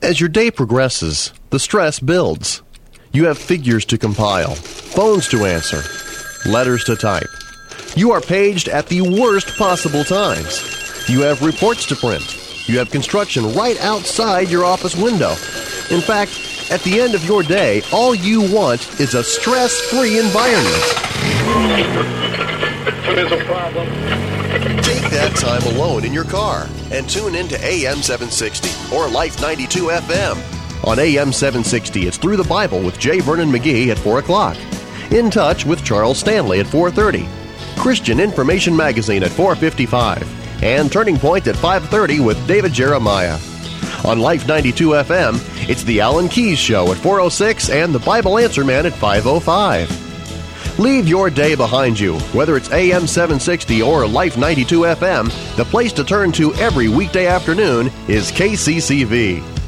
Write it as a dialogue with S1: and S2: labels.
S1: As your day progresses, the stress builds. You have figures to compile, phones to answer, letters to type. You are paged at the worst possible times. You have reports to print. You have construction right outside your office window. In fact, at the end of your day, all you want is a stress-free environment.
S2: There's a problem.
S1: Take that time alone in your car and tune in to AM 760 or Life 92 FM. On AM 760, it's Through the Bible with J. Vernon McGee at 4 o'clock. In Touch with Charles Stanley at 4:30. Christian Information Magazine at 4:55. And Turning Point at 5:30 with David Jeremiah. On Life 92 FM, it's The Alan Keyes Show at 4:06 and The Bible Answer Man at 5:05. Leave your day behind you. Whether it's AM 760 or Life 92 FM, the place to turn to every weekday afternoon is KCCV.